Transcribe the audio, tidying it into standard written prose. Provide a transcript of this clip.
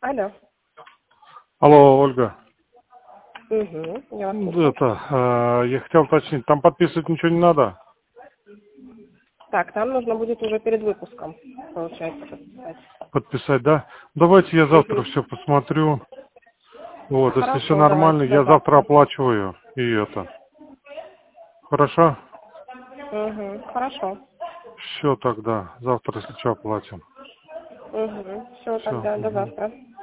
Алло. Алло, Ольга. Угу, я вас слушаю. Я хотел уточнить, там подписывать ничего не надо? Так, там нужно будет уже перед выпуском, получается, подписать. Подписать, да? Давайте я завтра Угу. все посмотрю. Вот, если все Хорошо, нормально, давайте до я завтра завтра. оплачиваю. И это. Хорошо? Угу, хорошо. Все тогда. Завтра, если что, оплатим. Угу, все Все. тогда, до завтра.